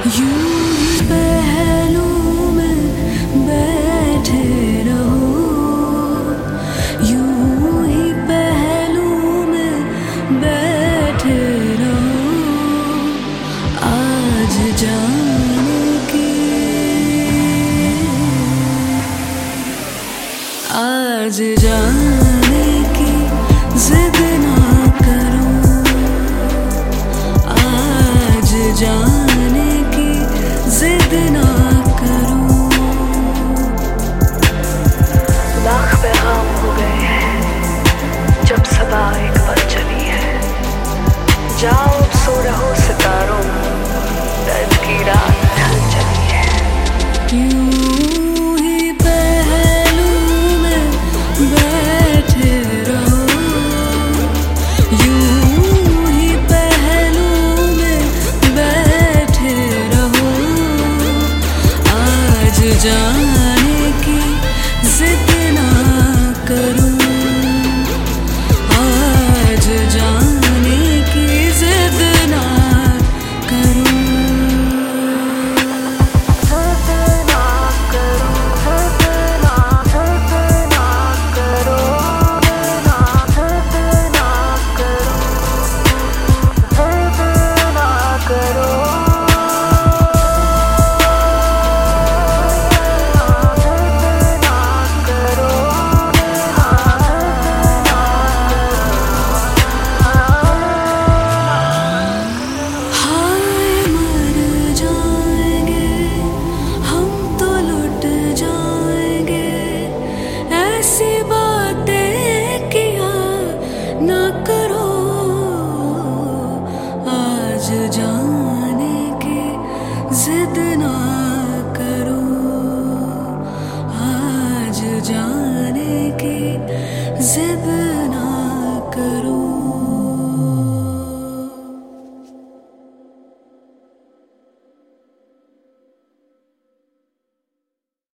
यूं ही पहलू में बैठे रहो, यूं ही पहलू में बैठे रहो। आज जाने की, आज जाने की जिद ना करो, आज जाने की जिद ना करो। लाख पैगाम हो गए हैं जब सदा एक बार चली है। जाओ अब सो रहो सितारों, दर्द की रात ढल चली है। यूं ही पहलू में बैठे रहो, यूं ही पहलू में बैठे रहो। आज जाने की जिद ना करो, आज जाने की जिद ना करो। जाने की जिद ना करो, आज जाने की जिद